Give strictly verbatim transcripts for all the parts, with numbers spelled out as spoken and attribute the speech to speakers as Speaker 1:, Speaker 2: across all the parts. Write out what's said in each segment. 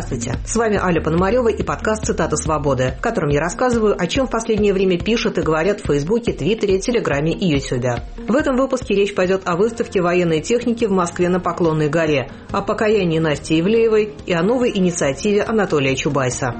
Speaker 1: Здравствуйте, с вами Аля Пономарева и подкаст «Цитаты свободы», в котором я рассказываю, о чем в последнее время пишут и говорят в Фейсбуке, Твиттере, Телеграме и Ютубе. В этом выпуске речь пойдет о выставке военной техники в Москве на Поклонной горе, о покаянии Насти Ивлеевой и о новой инициативе Анатолия Чубайса.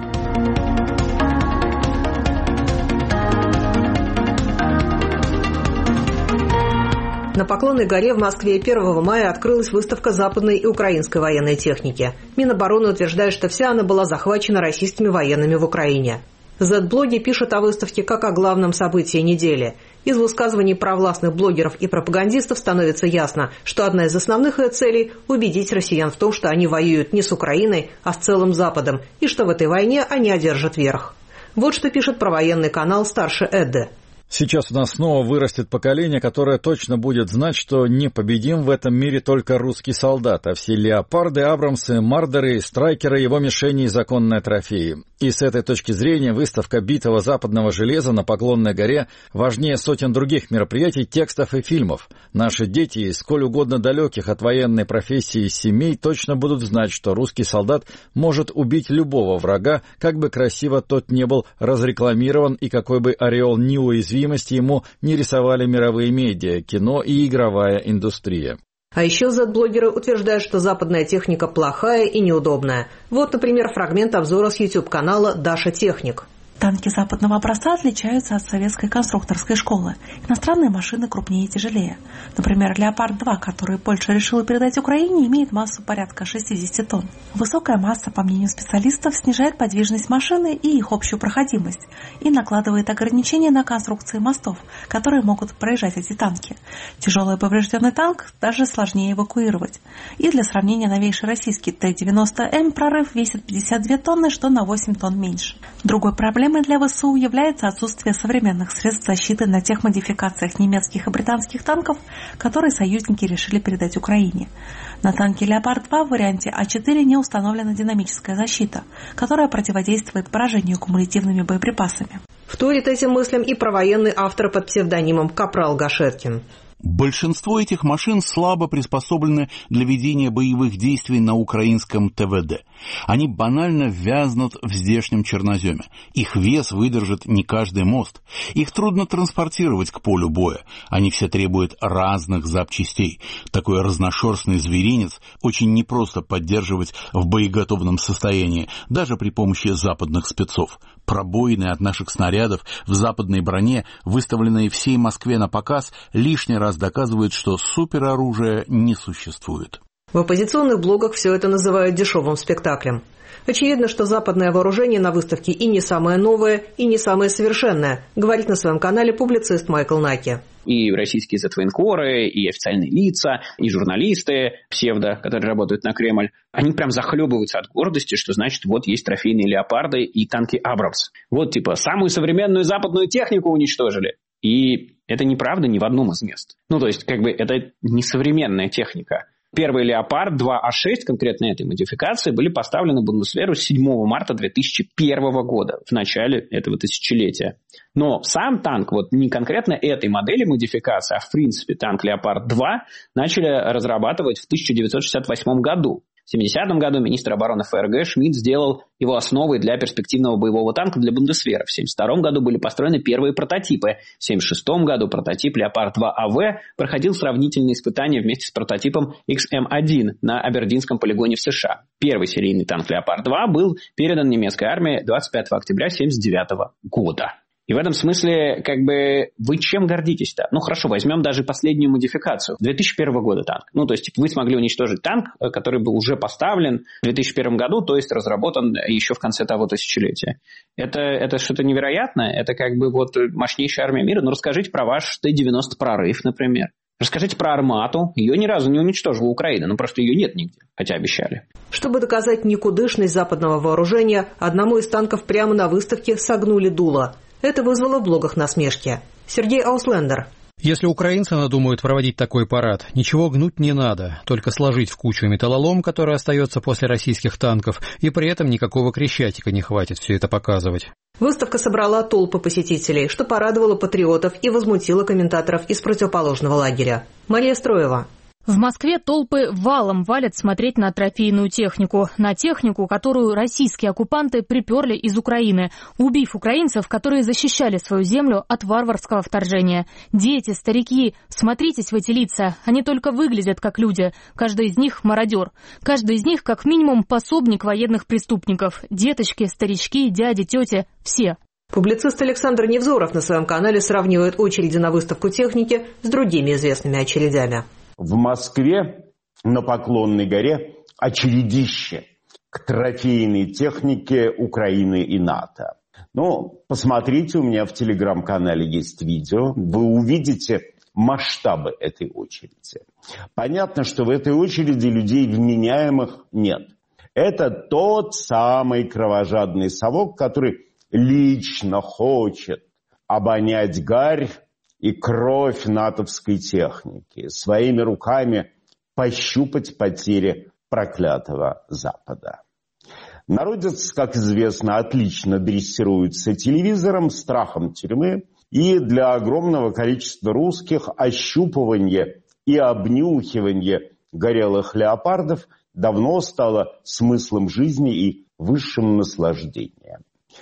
Speaker 1: На Поклонной горе в Москве первого мая открылась выставка западной и украинской военной техники. Минобороны утверждает, что вся она была захвачена российскими военными в Украине. Зет-блоги пишут о выставке как о главном событии недели. Из высказываний провластных блогеров и пропагандистов становится ясно, что одна из основных ее целей – убедить россиян в том, что они воюют не с Украиной, а с целым Западом, и что в этой войне они одержат верх. Вот что пишет про военный канал «Старший Эдде».
Speaker 2: Сейчас у нас снова вырастет поколение, которое точно будет знать, что непобедим в этом мире только русский солдат, а все леопарды, абрамсы, мардеры, страйкеры, его мишени и законные трофеи. И с этой точки зрения выставка битого западного железа на Поклонной горе важнее сотен других мероприятий, текстов и фильмов. Наши дети, сколь угодно далеких от военной профессии семей, точно будут знать, что русский солдат может убить любого врага, как бы красиво тот не был разрекламирован и какой бы ореол неуязвимости ему не рисовали мировые медиа, кино и игровая индустрия.
Speaker 1: А еще зет-блогеры утверждают, что западная техника плохая и неудобная. Вот, например, фрагмент обзора с YouTube-канала «Даша Техник».
Speaker 3: Танки западного образца отличаются от советской конструкторской школы. Иностранные машины крупнее и тяжелее. Например, «Леопард-два», который Польша решила передать Украине, имеет массу порядка шестьдесят тонн. Высокая масса, по мнению специалистов, снижает подвижность машины и их общую проходимость и накладывает ограничения на конструкции мостов, которые могут проезжать эти танки. Тяжелый поврежденный танк даже сложнее эвакуировать. И для сравнения, новейший российский Т девяносто М прорыв весит пятьдесят две тонны, что на восемь тонн меньше. Другой проблемой для ВСУ является отсутствие современных средств защиты на тех модификациях немецких и британских танков, которые союзники решили передать Украине. На танке «Леопард-два» в варианте А четыре не установлена динамическая защита, которая противодействует поражению кумулятивными боеприпасами.
Speaker 1: Вторит этим мыслям и провоенный автор под псевдонимом Капрал Гашеткин.
Speaker 4: Большинство этих машин слабо приспособлены для ведения боевых действий на украинском Тэ Вэ Дэ. Они банально вязнут в здешнем черноземе. Их вес выдержит не каждый мост. Их трудно транспортировать к полю боя. Они все требуют разных запчастей. Такой разношерстный зверинец очень непросто поддерживать в боеготовном состоянии, даже при помощи западных спецов. Пробоины от наших снарядов в западной броне, выставленные всей Москве на показ, лишний раз доказывают, что супероружия не существует.
Speaker 1: В оппозиционных блогах все это называют дешевым спектаклем. Очевидно, что западное вооружение на выставке и не самое новое, и не самое совершенное, говорит на своем канале публицист Майкл Наки.
Speaker 5: И российские зет-военкоры, и официальные лица, и журналисты псевдо, которые работают на Кремль, они прям захлебываются от гордости, что значит, вот есть трофейные леопарды и танки Абрамс. Вот типа самую современную западную технику уничтожили. И это неправда ни в одном из мест. Ну, то есть, как бы, это не современная техника. Первый «Леопард» два А шесть, конкретно этой модификации, были поставлены в Бундесверу седьмого марта две тысячи первого года, в начале этого тысячелетия. Но сам танк, вот не конкретно этой модели модификации, а в принципе танк «Леопард два» начали разрабатывать в тысяча девятьсот шестьдесят восьмом году. В семидесятом году министр обороны Эф Эр Гэ Шмидт сделал его основой для перспективного боевого танка для Бундесвера. В семьдесят втором году были построены первые прототипы. В семьдесят шестом году прототип «Леопард два А Вэ» проходил сравнительные испытания вместе с прототипом Икс Эм один на Абердинском полигоне в США. Первый серийный танк «Леопард два» был передан немецкой армии двадцать пятого октября семьдесят девятого года. И в этом смысле, как бы, вы чем гордитесь-то? Ну, хорошо, возьмем даже последнюю модификацию. две тысячи первого года танк. Ну, то есть, вы смогли уничтожить танк, который был уже поставлен в две тысячи первом году, то есть, разработан еще в конце того тысячелетия. Это, это что-то невероятное. Это, как бы, вот, мощнейшая армия мира. Ну, расскажите про ваш Т девяносто прорыв, например. Расскажите про «Армату». Ее ни разу не уничтожила Украина, ну, просто ее нет нигде, хотя обещали.
Speaker 1: Чтобы доказать никудышность западного вооружения, одному из танков прямо на выставке согнули дуло. Это вызвало в блогах насмешки. Сергей Ауслендер.
Speaker 6: Если украинцы надумают проводить такой парад, ничего гнуть не надо, только сложить в кучу металлолом, который остается после российских танков, и при этом никакого Крещатика не хватит все это показывать.
Speaker 1: Выставка собрала толпы посетителей, что порадовало патриотов и возмутило комментаторов из противоположного лагеря. Мария Строева.
Speaker 7: В Москве толпы валом валят смотреть на трофейную технику. На технику, которую российские оккупанты приперли из Украины, убив украинцев, которые защищали свою землю от варварского вторжения. Дети, старики, смотритесь в эти лица. Они только выглядят как люди. Каждый из них мародер. Каждый из них как минимум пособник военных преступников. Деточки, старички, дяди, тети – все.
Speaker 1: Публицист Александр Невзоров на своем канале сравнивает очереди на выставку техники с другими известными очередями.
Speaker 8: В Москве на Поклонной горе очередище к трофейной технике Украины и НАТО. Ну, посмотрите, у меня в телеграм-канале есть видео, вы увидите масштабы этой очереди. Понятно, что в этой очереди людей вменяемых нет. Это тот самый кровожадный совок, который лично хочет обонять гарь и кровь натовской техники, своими руками пощупать потери проклятого Запада. Народец, как известно, отлично дрессируется телевизором, страхом тюрьмы, и для огромного количества русских ощупывание и обнюхивание горелых леопардов давно стало смыслом жизни и высшим наслаждением.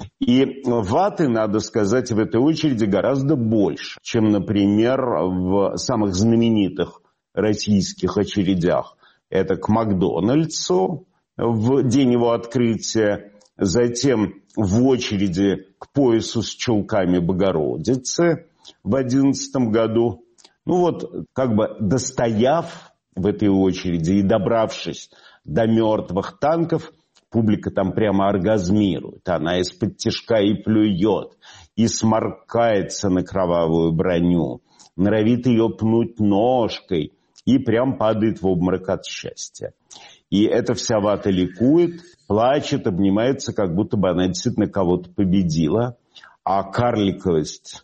Speaker 8: И ваты, надо сказать, в этой очереди гораздо больше, чем, например, в самых знаменитых российских очередях. Это к Макдональдсу в день его открытия, затем в очереди к поясу с чулками Богородицы в две тысячи одиннадцатом году. Ну вот, как бы достояв в этой очереди и добравшись до мертвых танков, публика там прямо оргазмирует. Она из-под тишка и плюет, и сморкается на кровавую броню, норовит ее пнуть ножкой и прям падает в обморок от счастья. И эта вся вата ликует, плачет, обнимается, как будто бы она действительно кого-то победила. А карликовость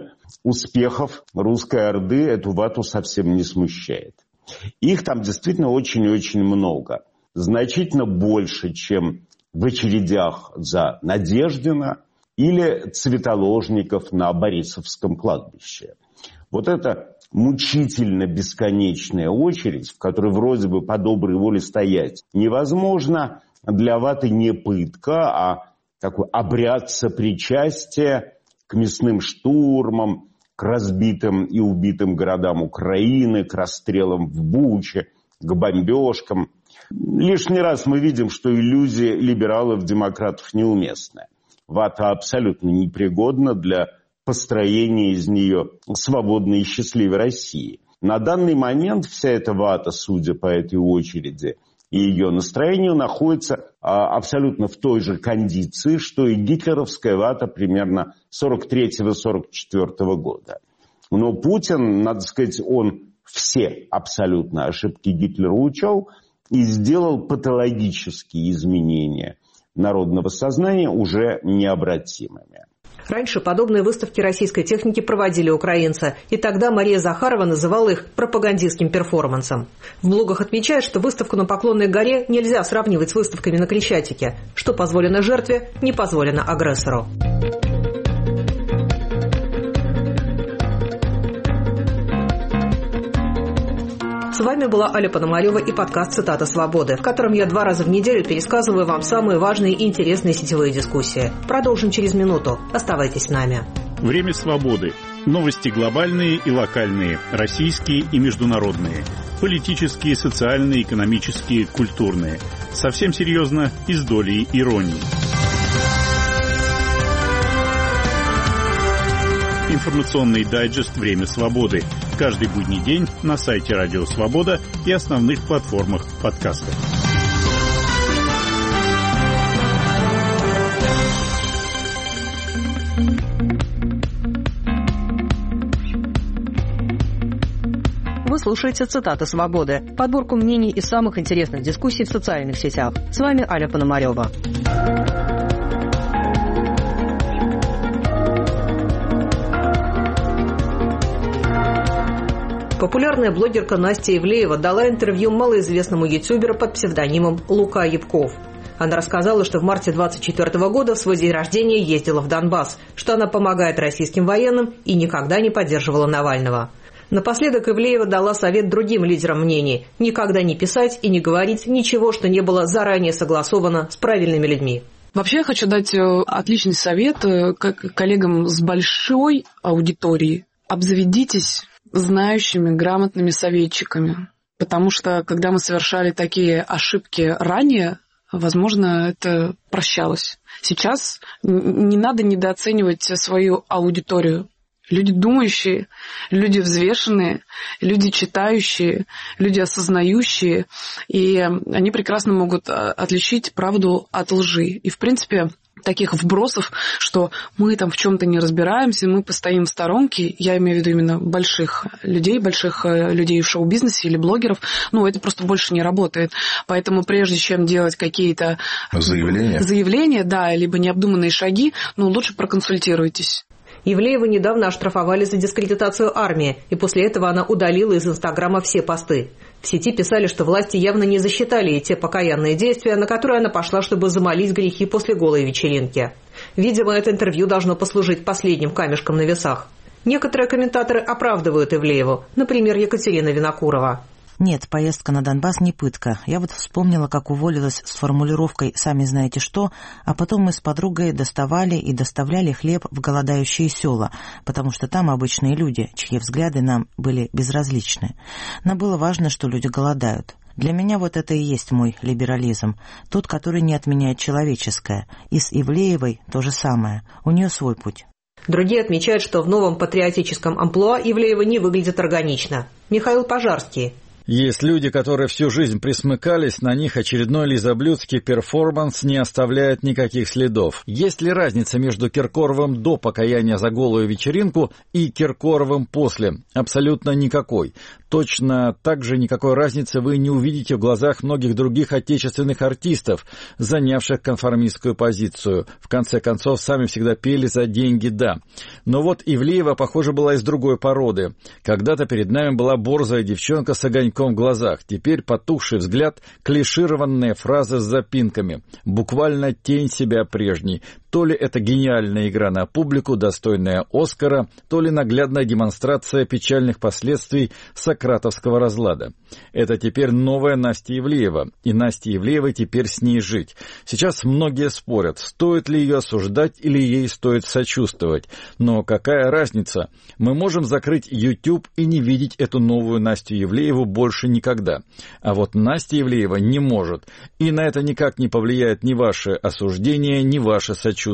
Speaker 8: успехов русской орды эту вату совсем не смущает. Их там действительно очень-очень много. Значительно больше, чем в очередях за Надеждино или цветоложников на Борисовском кладбище. Вот это мучительно бесконечная очередь, в которой вроде бы по доброй воле стоять невозможно, для ваты не пытка, а такой обряд сопричастия к мясным штурмам, к разбитым и убитым городам Украины, к расстрелам в Буче, к бомбежкам. Лишний раз мы видим, что иллюзия либералов-демократов неуместная. Вата абсолютно непригодна для построения из нее свободной и счастливой России. На данный момент вся эта вата, судя по этой очереди и ее настроению, находится а, абсолютно в той же кондиции, что и гитлеровская вата примерно сорок третьего — сорок четвёртого года. Но Путин, надо сказать, он все абсолютно ошибки Гитлера учел и сделал патологические изменения народного сознания уже необратимыми.
Speaker 1: Раньше подобные выставки российской техники проводили украинцы, и тогда Мария Захарова называла их пропагандистским перформансом. В блогах отмечают, что выставку на Поклонной горе нельзя сравнивать с выставками на Крещатике. Что позволено жертве, не позволено агрессору. С вами была Аля Пономарева и подкаст «Цитата свободы», в котором я два раза в неделю пересказываю вам самые важные и интересные сетевые дискуссии. Продолжим через минуту. Оставайтесь с нами.
Speaker 9: Время свободы. Новости глобальные и локальные, российские и международные. Политические, социальные, экономические, культурные. Совсем серьезно и с долей иронии. Информационный дайджест «Время свободы». Каждый будний день на сайте Радио Свобода и основных платформах подкастов.
Speaker 1: Вы слушаете «Цитаты свободы», подборку мнений из самых интересных дискуссий в социальных сетях. С вами Аля Пономарева. Популярная блогерка Настя Ивлеева дала интервью малоизвестному ютуберу под псевдонимом Лука Ябков. Она рассказала, что в марте двадцать четвёртого года в свой день рождения ездила в Донбасс, что она помогает российским военным и никогда не поддерживала Навального. Напоследок Ивлеева дала совет другим лидерам мнений – никогда не писать и не говорить ничего, что не было заранее согласовано с правильными людьми.
Speaker 10: Вообще я хочу дать отличный совет коллегам с большой аудиторией. Обзаведитесь знающими, грамотными советчиками. Потому что, когда мы совершали такие ошибки ранее, возможно, это прощалось. Сейчас не надо недооценивать свою аудиторию. Люди думающие, люди взвешенные, люди читающие, люди осознающие, и они прекрасно могут отличить правду от лжи. И, в принципе, таких вбросов, что мы там в чем-то не разбираемся, мы постоим в сторонке, я имею в виду именно больших людей, больших людей в шоу-бизнесе или блогеров, ну, это просто больше не работает. Поэтому прежде чем делать какие-то заявления, заявления, да, либо необдуманные шаги, ну, лучше проконсультируйтесь.
Speaker 1: Ивлееву недавно оштрафовали за дискредитацию армии, и после этого она удалила из Инстаграма все посты. В сети писали, что власти явно не засчитали те покаянные действия, на которые она пошла, чтобы замолить грехи после голой вечеринки. Видимо, это интервью должно послужить последним камешком на весах. Некоторые комментаторы оправдывают Ивлееву, например, Екатерина Винокурова.
Speaker 11: Нет, поездка на Донбасс не пытка. Я вот вспомнила, как уволилась с формулировкой «сами знаете что», а потом мы с подругой доставали и доставляли хлеб в голодающие села, потому что там обычные люди, чьи взгляды нам были безразличны. Нам было важно, что люди голодают. Для меня вот это и есть мой либерализм, тот, который не отменяет человеческое. И с Ивлеевой то же самое, у нее свой путь.
Speaker 1: Другие отмечают, что в новом патриотическом амплуа Ивлеева не выглядит органично. Михаил Пожарский.
Speaker 2: Есть люди, которые всю жизнь присмыкались, на них очередной лизоблюдский перформанс не оставляет никаких следов. Есть ли разница между Киркоровым до покаяния за голую вечеринку и Киркоровым после? Абсолютно никакой. Точно так же никакой разницы вы не увидите в глазах многих других отечественных артистов, занявших конформистскую позицию. В конце концов, сами всегда пели за деньги «да». Но вот Ивлеева, похоже, была из другой породы. Когда-то перед нами была борзая девчонка с огоньком в глазах, теперь потухший взгляд, клишированные фразы с запинками. Буквально тень себя прежней. То ли это гениальная игра на публику, достойная Оскара, то ли наглядная демонстрация печальных последствий сократовского разлада. Это теперь новая Настя Ивлеева, и Насте Ивлеевой теперь с ней жить. Сейчас многие спорят, стоит ли ее осуждать или ей стоит сочувствовать. Но какая разница? Мы можем закрыть YouTube и не видеть эту новую Настю Ивлееву больше никогда. А вот Настя Ивлеева не может, и на это никак не повлияет ни ваше осуждение, ни ваше сочувствие.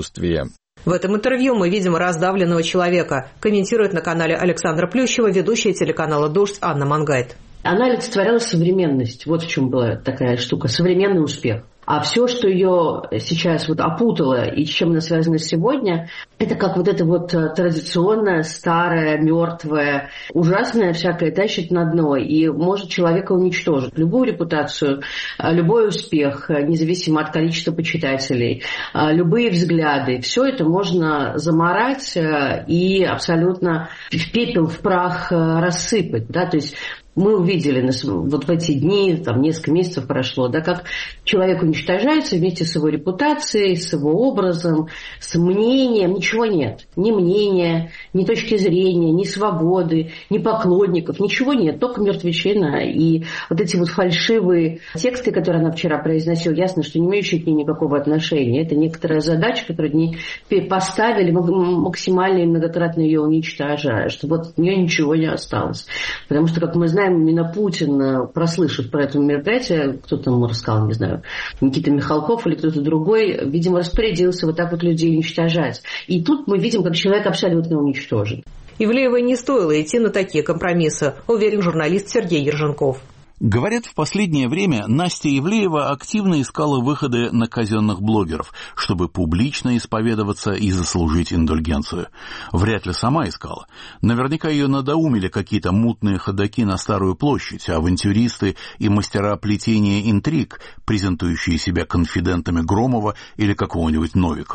Speaker 1: В этом интервью мы видим раздавленного человека, комментирует на канале Александра Плющева ведущая телеканала «Дождь» Анна Мангайт.
Speaker 12: Она олицетворяла современность. Вот в чем была такая штука. Современный успех. А все, что ее сейчас вот опутало и с чем она связана сегодня, это как вот это вот традиционное, старое, мертвое, ужасное всякое тащит на дно и может человека уничтожить. Любую репутацию, любой успех, независимо от количества почитателей, любые взгляды, все это можно замарать и абсолютно в пепел, в прах рассыпать. Да? То есть мы увидели вот в эти дни, там несколько месяцев прошло, да, как человек уничтожается вместе с его репутацией, с его образом, с мнением. Ничего нет. Ни мнения, ни точки зрения, ни свободы, ни поклонников. Ничего нет, только мертвечина. И вот эти вот фальшивые тексты, которые она вчера произносила, ясно, что не имеющие к ней никакого отношения. Это некоторая задача, которую они поставили, максимально и многократно ее уничтожая, чтобы вот от нее ничего не осталось. Потому что, как мы знаем, именно Путин, прослышав про это мероприятие, кто-то ему рассказал, не знаю, Никита Михалков или кто-то другой, видимо, распорядился вот так вот людей уничтожать. И тут мы видим, как человек абсолютно уничтожен.
Speaker 1: Ивлеевой не стоило идти на такие компромиссы, уверен журналист Сергей Ерженков.
Speaker 4: Говорят, в последнее время Настя Ивлеева активно искала выходы на казенных блогеров, чтобы публично исповедоваться и заслужить индульгенцию. Вряд ли сама искала. Наверняка ее надоумили какие-то мутные ходаки на Старую площадь, авантюристы и мастера плетения интриг, презентующие себя конфидентами Громова или какого-нибудь Новикова.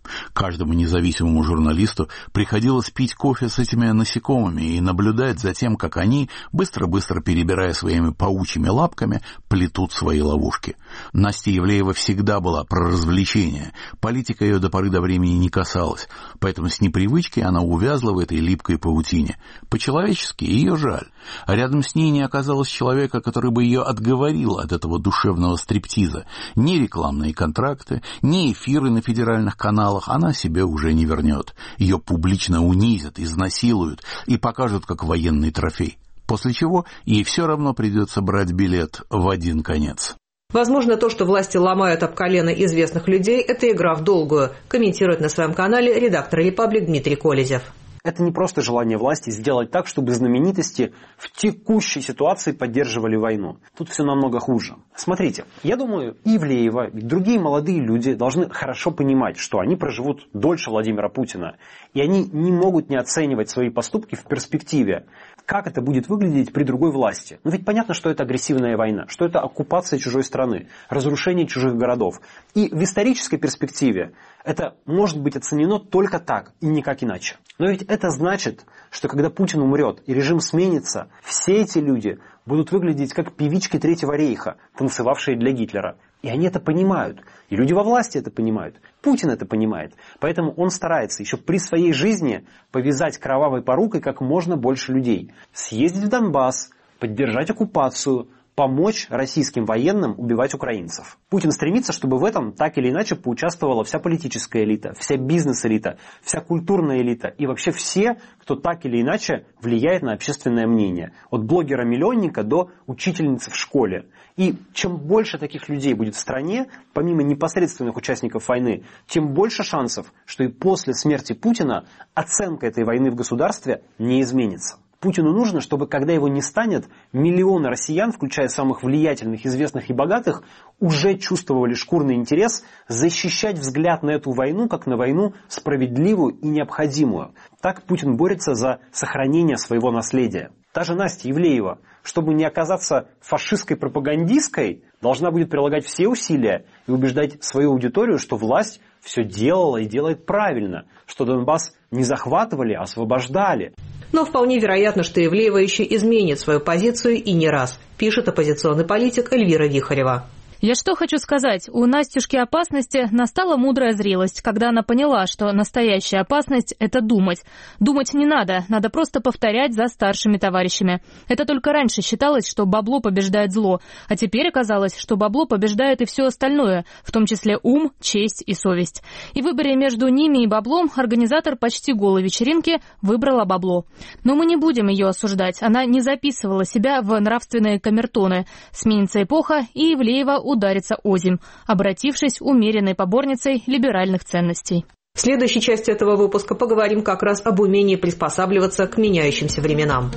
Speaker 4: Каждому независимому журналисту приходилось пить кофе с этими насекомыми и наблюдать за тем, как они, быстро-быстро перебирая своими паучьими лапками, плетут свои ловушки. Настя Ивлеева всегда была про развлечения. Политика ее до поры до времени не касалась, поэтому с непривычки она увязла в этой липкой паутине. По-человечески ее жаль. А рядом с ней не оказалось человека, который бы ее отговорил от этого душевного стриптиза. Ни рекламные контракты, ни эфиры на федеральных каналах она себе уже не вернет. Ее публично унизят, изнасилуют и покажут как военный трофей. После чего ей все равно придется брать билет в один конец.
Speaker 1: Возможно, то, что власти ломают об колено известных людей, это игра в долгую, комментирует на своем канале редактор «Репаблик» Дмитрий Колезев.
Speaker 13: Это не просто желание власти сделать так, чтобы знаменитости в текущей ситуации поддерживали войну. Тут все намного хуже. Смотрите, я думаю, Ивлеева и другие молодые люди должны хорошо понимать, что они проживут дольше Владимира Путина. И они не могут не оценивать свои поступки в перспективе. Как это будет выглядеть при другой власти? Ну ведь понятно, что это агрессивная война, что это оккупация чужой страны, разрушение чужих городов. И в исторической перспективе это может быть оценено только так и никак иначе. Но ведь это значит, что когда Путин умрет и режим сменится, все эти люди будут выглядеть как певички Третьего рейха, танцевавшие для Гитлера. И они это понимают. И люди во власти это понимают. Путин это понимает. Поэтому он старается еще при своей жизни повязать кровавой порукой как можно больше людей. Съездить в Донбасс, поддержать оккупацию, помочь российским военным убивать украинцев. Путин стремится, чтобы в этом так или иначе поучаствовала вся политическая элита, вся бизнес-элита, вся культурная элита и вообще все, кто так или иначе влияет на общественное мнение. От блогера-миллионника до учительницы в школе. И чем больше таких людей будет в стране, помимо непосредственных участников войны, тем больше шансов, что и после смерти Путина оценка этой войны в государстве не изменится. Путину нужно, чтобы, когда его не станет, миллионы россиян, включая самых влиятельных, известных и богатых, уже чувствовали шкурный интерес защищать взгляд на эту войну, как на войну справедливую и необходимую. Так Путин борется за сохранение своего наследия. Та же Настя Ивлеева, чтобы не оказаться фашистской пропагандисткой, должна будет прилагать все усилия и убеждать свою аудиторию, что власть все делала и делает правильно, что Донбасс не захватывали, а освобождали.
Speaker 1: Но вполне вероятно, что Ивлеева еще изменит свою позицию и не раз, пишет оппозиционный политик Эльвира Вихарева.
Speaker 7: Я что хочу сказать, у Настюшки опасности настала мудрая зрелость, когда она поняла, что настоящая опасность – это думать. Думать не надо, надо просто повторять за старшими товарищами. Это только раньше считалось, что бабло побеждает зло, а теперь оказалось, что бабло побеждает и все остальное, в том числе ум, честь и совесть. И в выборе между ними и баблом организатор почти голой вечеринки выбрала бабло. Но мы не будем ее осуждать, она не записывала себя в нравственные камертоны. Сменится эпоха, и Ивлеева ударится озимь, обратившись умеренной поборницей либеральных ценностей.
Speaker 1: В следующей части этого выпуска поговорим как раз об умении приспосабливаться к меняющимся временам.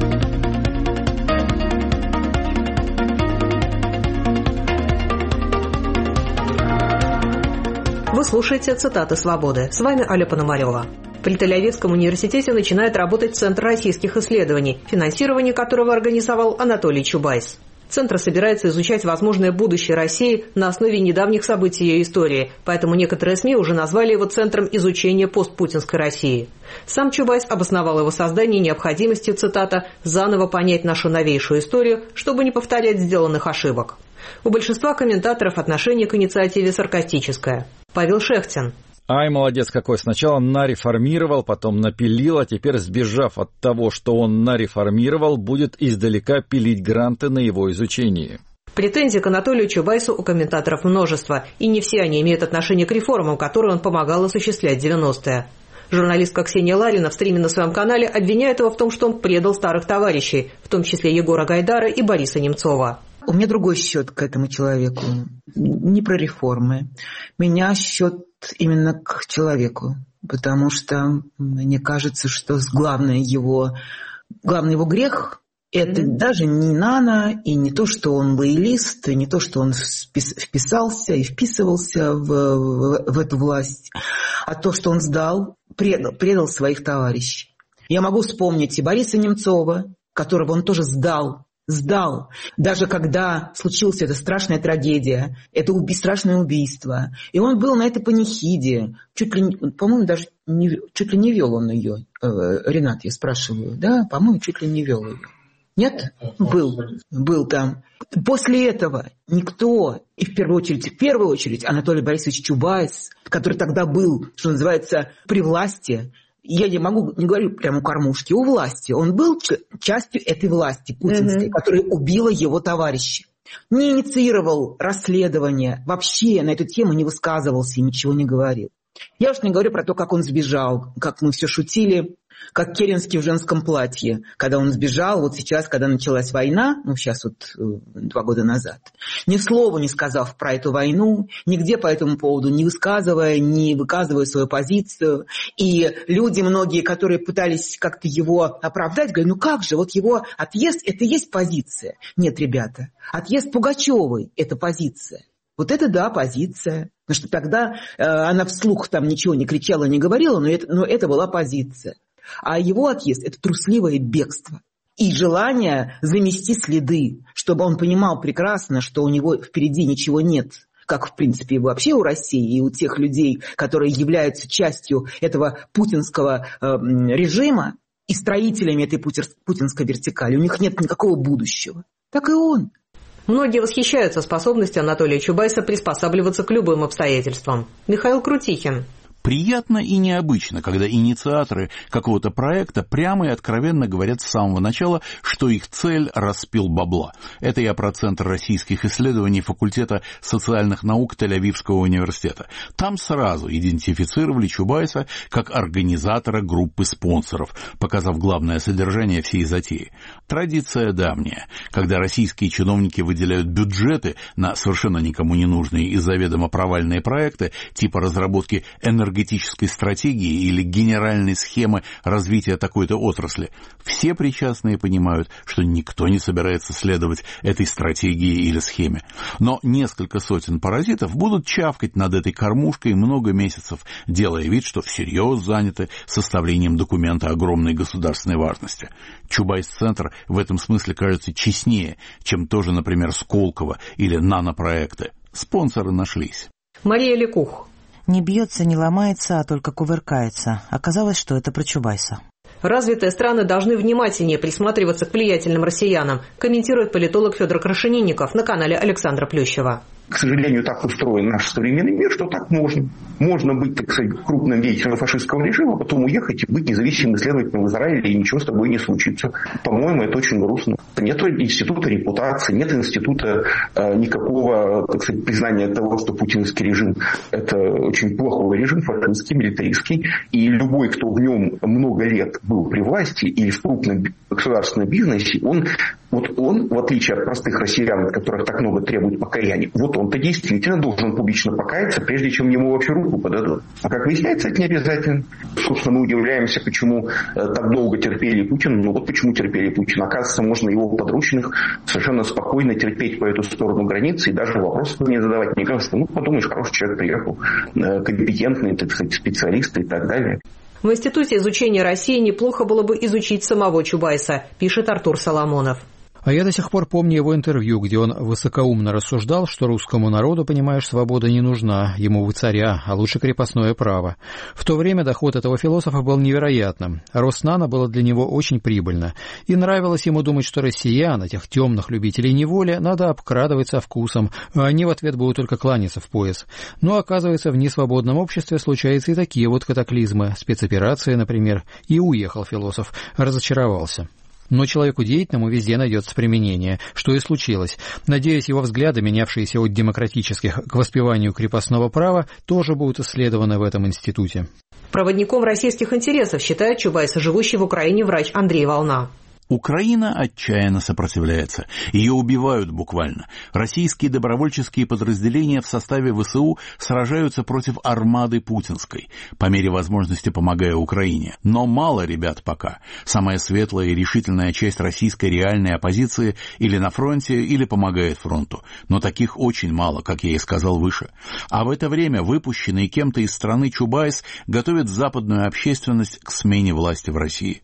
Speaker 1: Вы слушаете «Цитаты свободы». С вами Аля Пономарева. При Тель-Авивском университете начинает работать Центр российских исследований, финансирование которого организовал Анатолий Чубайс. Центр собирается изучать возможное будущее России на основе недавних событий ее истории, поэтому некоторые СМИ уже назвали его Центром изучения постпутинской России. Сам Чубайс обосновал его создание необходимостью, цитата, «заново понять нашу новейшую историю, чтобы не повторять сделанных ошибок». У большинства комментаторов отношение к инициативе саркастическое. Павел Шехтин.
Speaker 2: Ай, молодец какой. Сначала нареформировал, потом напилил, а теперь, сбежав от того, что он нареформировал, будет издалека пилить гранты на его изучение.
Speaker 1: Претензий к Анатолию Чубайсу у комментаторов множество, и не все они имеют отношение к реформам, которые он помогал осуществлять в девяностые. Журналистка Ксения Ларина в стриме на своем канале обвиняет его в том, что он предал старых товарищей, в том числе Егора Гайдара и Бориса Немцова.
Speaker 14: У меня другой счет к этому человеку. Не про реформы. У меня счет именно к человеку. Потому что мне кажется, что главное его, главный его грех – это mm-hmm. даже не нано, и не то, что он лоялист, и не то, что он вписался и вписывался в, в, в эту власть, а то, что он сдал, предал, предал своих товарищей. Я могу вспомнить и Бориса Немцова, которого он тоже сдал Сдал. Даже когда случилась эта страшная трагедия, это уби- страшное убийство. И он был на этой панихиде. Чуть ли, по-моему, даже не, чуть ли не вел он ее. Э, Ренат, я спрашиваю. Да, по-моему, чуть ли не вел ее. Нет? Был. Был там. После этого никто, и в первую очередь, в первую очередь Анатолий Борисович Чубайс, который тогда был, что называется, при власти, я не могу, не говорю прямо у кормушки, у власти. Он был частью этой власти путинской, mm-hmm. которая убила его товарища. Не инициировал расследование, вообще на эту тему не высказывался и ничего не говорил. Я уж не говорю про то, как он сбежал, как мы все шутили, как Керенский в женском платье, когда он сбежал, вот сейчас, когда началась война, ну, сейчас вот два года назад, ни слова не сказав про эту войну, нигде по этому поводу не высказывая, не выказывая свою позицию. И люди многие, которые пытались как-то его оправдать, говорят, ну как же, вот его отъезд – это и есть позиция. Нет, ребята, отъезд Пугачевой – это позиция. Вот это, да, позиция. Потому что тогда э, она вслух там ничего не кричала, не говорила, но это, но это была позиция. А его отъезд – это трусливое бегство. И желание замести следы, чтобы он понимал прекрасно, что у него впереди ничего нет. Как, в принципе, и вообще у России, и у тех людей, которые являются частью этого путинского э, режима и строителями этой путинской вертикали. У них нет никакого будущего. Так и он.
Speaker 1: Многие восхищаются способностью Анатолия Чубайса приспосабливаться к любым обстоятельствам. Михаил Крутихин.
Speaker 4: Приятно и необычно, когда инициаторы какого-то проекта прямо и откровенно говорят с самого начала, что их цель – распил бабла. Это я про Центр российских исследований факультета социальных наук Тель-Авивского университета. Там сразу идентифицировали Чубайса как организатора группы спонсоров, показав главное содержание всей затеи. Традиция давняя, когда российские чиновники выделяют бюджеты на совершенно никому не нужные и заведомо провальные проекты, типа разработки энергетической энергетической стратегии или генеральной схемы развития такой-то отрасли. Все причастные понимают, что никто не собирается следовать этой стратегии или схеме. Но несколько сотен паразитов будут чавкать над этой кормушкой много месяцев, делая вид, что всерьез заняты составлением документа огромной государственной важности. Чубайс-центр в этом смысле кажется честнее, чем тоже, например, Сколково или нанопроекты. Спонсоры нашлись.
Speaker 1: Мария Лекух.
Speaker 11: Не бьется, не ломается, а только кувыркается. Оказалось, что это про Чубайса.
Speaker 1: Развитые страны должны внимательнее присматриваться к влиятельным россиянам, комментирует политолог Федор Крашенинников на канале Александра Плющева.
Speaker 15: К сожалению, так устроен наш современный мир, что так можно. Можно быть, так сказать, крупным деятелем фашистского режима, потом уехать и быть независимым исследователем в Израиле, и ничего с тобой не случится. По-моему, это очень грустно. Нет института репутации, нет института э, никакого, так сказать, признания того, что путинский режим – это очень плохой режим, фашистский, милитаристский. И любой, кто в нем много лет был при власти или в крупном государственном бизнесе, он, вот он, в отличие от простых россиян, от которых так много требует покаяния, вот он-то действительно должен публично покаяться, прежде чем ему вообще руку подадут. А как выясняется, это не обязательно. Собственно, мы удивляемся, почему так долго терпели Путина. Ну вот почему терпели Путина. Оказывается, можно его подручных совершенно спокойно терпеть по эту сторону границы и даже вопросов не задавать. Мне кажется, ну подумаешь, хороший человек приехал, компетентный, так сказать, специалисты и так далее.
Speaker 1: В Институте изучения России неплохо было бы изучить самого Чубайса, пишет Артур Соломонов.
Speaker 6: А я до сих пор помню его интервью, где он высокоумно рассуждал, что русскому народу, понимаешь, свобода не нужна, ему вы царя, а лучше крепостное право. В то время доход этого философа был невероятным. Роснано было для него очень прибыльно. И нравилось ему думать, что россиян, этих темных любителей неволи, надо обкрадывать со вкусом, а они в ответ будут только кланяться в пояс. Но, оказывается, в несвободном обществе случаются и такие вот катаклизмы, спецоперации, например. И уехал философ, разочаровался. Но человеку деятельному везде найдется применение, что и случилось. Надеюсь, его взгляды, менявшиеся от демократических к воспеванию крепостного права, тоже будут исследованы в этом институте.
Speaker 1: Проводником российских интересов считает Чубайса живущий в Украине врач Андрей Волна.
Speaker 4: Украина отчаянно сопротивляется. Ее убивают буквально. Российские добровольческие подразделения в составе ВСУ сражаются против армады путинской, по мере возможности помогая Украине. Но мало ребят пока. Самая светлая и решительная часть российской реальной оппозиции или на фронте, или помогает фронту. Но таких очень мало, как я и сказал выше. А в это время выпущенный кем-то из страны Чубайс готовит западную общественность к смене власти в России.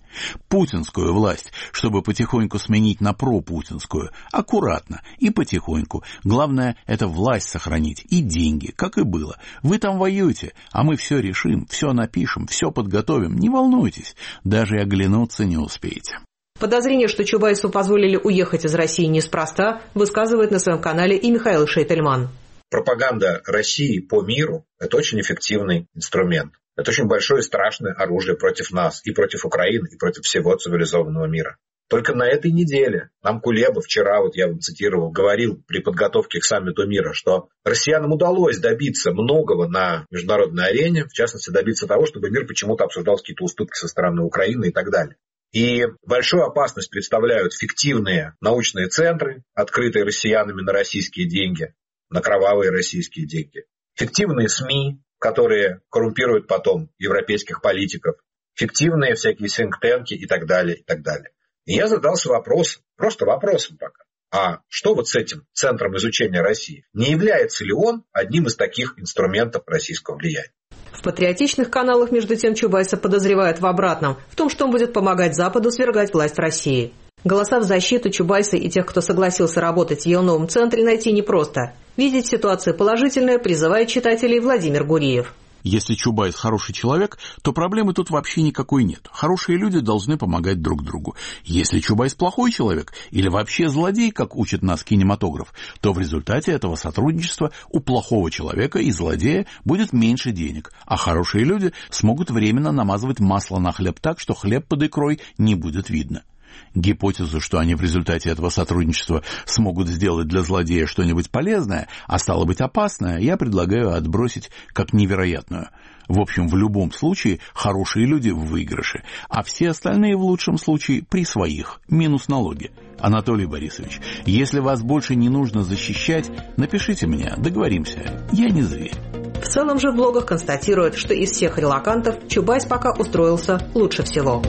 Speaker 4: Путинскую власть, чтобы потихоньку сменить на пропутинскую, аккуратно и потихоньку. Главное – это власть сохранить и деньги, как и было. Вы там воюете, а мы все решим, все напишем, все подготовим. Не волнуйтесь, даже и оглянуться не успеете.
Speaker 1: Подозрение, что Чубайсу позволили уехать из России неспроста, высказывает на своем канале и Михаил Шейтельман.
Speaker 16: Пропаганда России по миру – это очень эффективный инструмент. Это очень большое и страшное оружие против нас, и против Украины, и против всего цивилизованного мира. Только на этой неделе нам Кулеба вчера, вот я вам цитировал, говорил при подготовке к саммиту мира, что россиянам удалось добиться многого на международной арене, в частности, добиться того, чтобы мир почему-то обсуждал какие-то уступки со стороны Украины и так далее. И большую опасность представляют фиктивные научные центры, открытые россиянами на российские деньги, на кровавые российские деньги. Фиктивные СМИ, которые коррумпируют потом европейских политиков, фиктивные всякие синктенки и так далее, и так далее. И я задался вопросом, просто вопросом пока, а что вот с этим Центром изучения России? Не является ли он одним из таких инструментов российского влияния?
Speaker 1: В патриотичных каналах, между тем, Чубайса подозревают в обратном, в том, что он будет помогать Западу свергать власть в России. Голоса в защиту Чубайса и тех, кто согласился работать в ее новом центре, найти непросто. Видеть ситуацию положительную призывает читателей Владимир Гуриев.
Speaker 4: Если Чубайс хороший человек, то проблемы тут вообще никакой нет. Хорошие люди должны помогать друг другу. Если Чубайс плохой человек или вообще злодей, как учит нас кинематограф, то в результате этого сотрудничества у плохого человека и злодея будет меньше денег, а хорошие люди смогут временно намазывать масло на хлеб так, что хлеб под икрой не будет видно. Гипотезу, что они в результате этого сотрудничества смогут сделать для злодея что-нибудь полезное, а стало быть опасное, я предлагаю отбросить как невероятную. В общем, в любом случае хорошие люди в выигрыше, а все остальные в лучшем случае при своих, минус налоги. Анатолий Борисович, если вас больше не нужно защищать, напишите мне, договоримся, я не зверь.
Speaker 1: В целом же в блогах констатируют, что из всех релокантов Чубайс пока устроился лучше всего.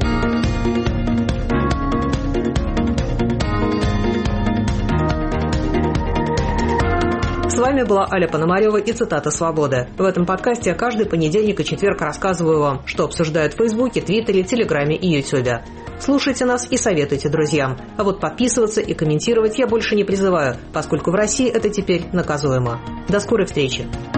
Speaker 1: С вами была Аля Пономарева и цитата «Свободы». В этом подкасте я каждый понедельник и четверг рассказываю вам, что обсуждают в Фейсбуке, Твиттере, Телеграме и Ютубе. Слушайте нас и советуйте друзьям. А вот подписываться и комментировать я больше не призываю, поскольку в России это теперь наказуемо. До скорой встречи.